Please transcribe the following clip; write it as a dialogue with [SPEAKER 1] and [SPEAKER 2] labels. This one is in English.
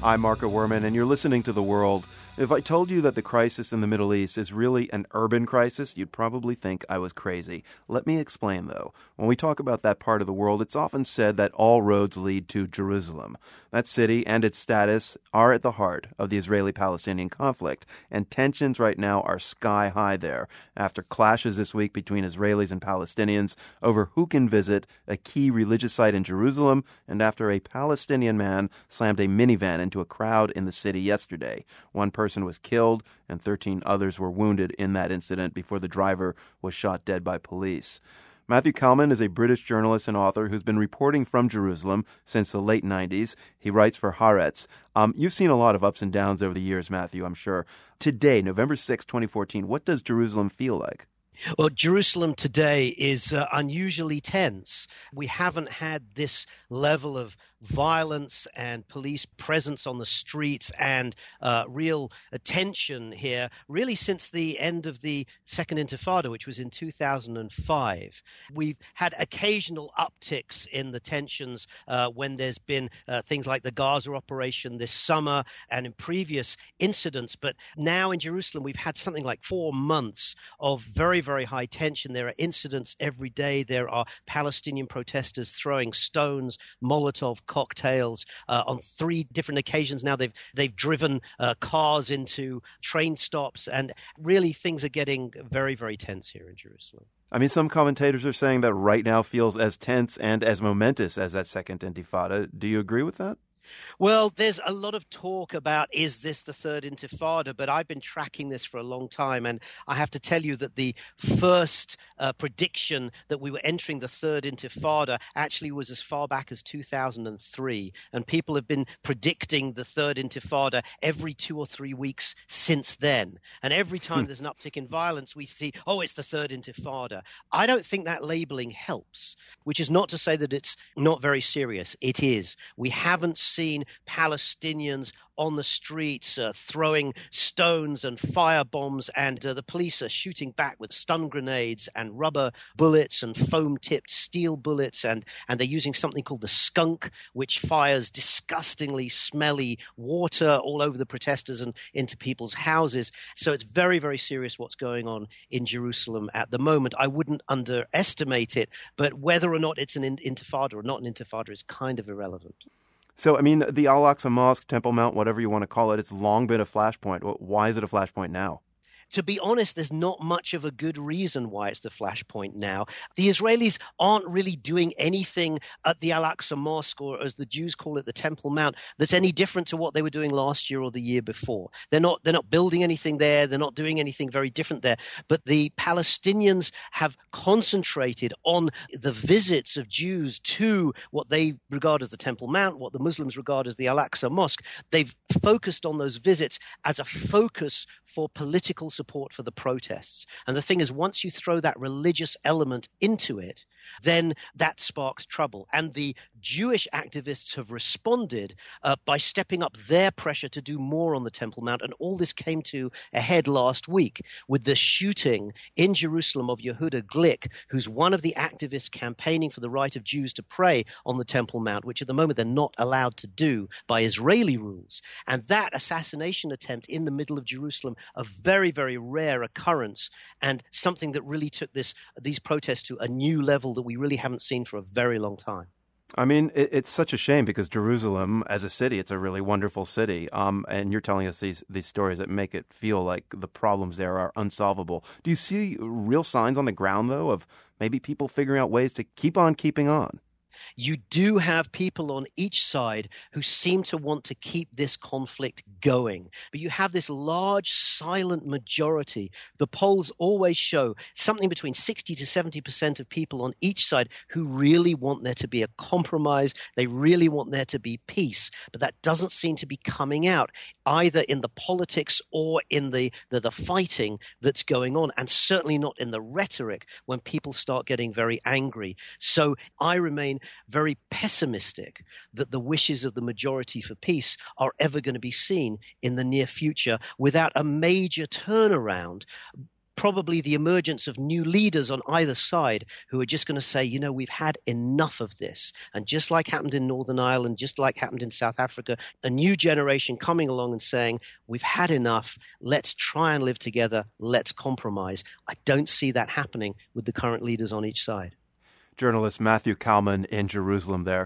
[SPEAKER 1] I'm Marco Werman, and you're listening to The World. If I told you that the crisis in the Middle East is really an urban crisis, you'd probably think I was crazy. Let me explain, though. When we talk about that part of the world, it's often said that all roads lead to Jerusalem. That city and its status are at the heart of the Israeli-Palestinian conflict, and tensions right now are sky high there after clashes this week between Israelis and Palestinians over who can visit a key religious site in Jerusalem, and after a Palestinian man slammed a minivan into a crowd in the city yesterday. One person was killed and 13 others were wounded in that incident before the driver was shot dead by police. Matthew Kalman is a British journalist and author who's been reporting from Jerusalem since the late 90s. He writes for Haaretz. You've seen a lot of ups and downs over the years, Matthew, I'm sure. Today, November 6, 2014, what does Jerusalem feel like?
[SPEAKER 2] Well, Jerusalem today is unusually tense. We haven't had this level of violence and police presence on the streets and real attention here really since the end of the Second Intifada, which was in 2005. We've had occasional upticks in the tensions when there's been things like the Gaza operation this summer and in previous incidents. But now in Jerusalem, we've had something like 4 months of very, very high tension. There are incidents every day. There are Palestinian protesters throwing stones, Molotov cocktails on 3 different occasions now. They've driven cars into train stops, and really things are getting very, very tense here in Jerusalem.
[SPEAKER 1] I mean, some commentators are saying that right now feels as tense and as momentous as that Second Intifada. Do you agree with that?
[SPEAKER 2] Well, there's a lot of talk about, is this the Third Intifada? But I've been tracking this for a long time, and I have to tell you that the first prediction that we were entering the Third Intifada actually was as far back as 2003, and people have been predicting the Third Intifada every 2 or 3 weeks since then. And every time there's an uptick in violence, we see, oh, it's the Third Intifada. I don't think that labeling helps, which is not to say that it's not very serious. It is. We haven't seen Palestinians on the streets throwing stones and fire bombs, and the police are shooting back with stun grenades and rubber bullets and foam-tipped steel bullets, and they're using something called the skunk, which fires disgustingly smelly water all over the protesters and into people's houses. So it's very, very serious what's going on in Jerusalem at the moment. I wouldn't underestimate it, but whether or not it's an intifada or not an intifada is kind of irrelevant.
[SPEAKER 1] So, I mean, the Al-Aqsa Mosque, Temple Mount, whatever you want to call it, it's long been a flashpoint. Why is it a flashpoint now?
[SPEAKER 2] To be honest, there's not much of a good reason why it's the flashpoint now. The Israelis aren't really doing anything at the Al-Aqsa Mosque, or as the Jews call it, the Temple Mount, that's any different to what they were doing last year or the year before. They're not building anything there. They're not doing anything very different there. But the Palestinians have concentrated on the visits of Jews to what they regard as the Temple Mount, what the Muslims regard as the Al-Aqsa Mosque. They've focused on those visits as a focus for political support for the protests. And the thing is, once you throw that religious element into it, then that sparks trouble. And the Jewish activists have responded by stepping up their pressure to do more on the Temple Mount. And all this came to a head last week with the shooting in Jerusalem of Yehuda Glick, who's one of the activists campaigning for the right of Jews to pray on the Temple Mount, which at the moment they're not allowed to do by Israeli rules. And that assassination attempt in the middle of Jerusalem, a very, very rare occurrence, and something that really took these protests to a new level that we really haven't seen for a very long time.
[SPEAKER 1] I mean, it's such a shame because Jerusalem, as a city, it's a really wonderful city. And you're telling us these stories that make it feel like the problems there are unsolvable. Do you see real signs on the ground, though, of maybe people figuring out ways to keep on keeping on?
[SPEAKER 2] You do have people on each side who seem to want to keep this conflict going. But you have this large silent majority. The polls always show something between 60 to 70% of people on each side who really want there to be a compromise. They really want there to be peace. But that doesn't seem to be coming out either in the politics or in the fighting that's going on, and certainly not in the rhetoric when people start getting very angry. So I remain very pessimistic that the wishes of the majority for peace are ever going to be seen in the near future without a major turnaround probably the emergence of new leaders on either side who are just going to say, you know, we've had enough of this. And just like happened in Northern Ireland, just like happened in South Africa, a new generation coming along and saying, we've had enough. Let's try and live together. Let's compromise. I don't see that happening with the current leaders on each side.
[SPEAKER 1] Journalist Matthew Kalman in Jerusalem there.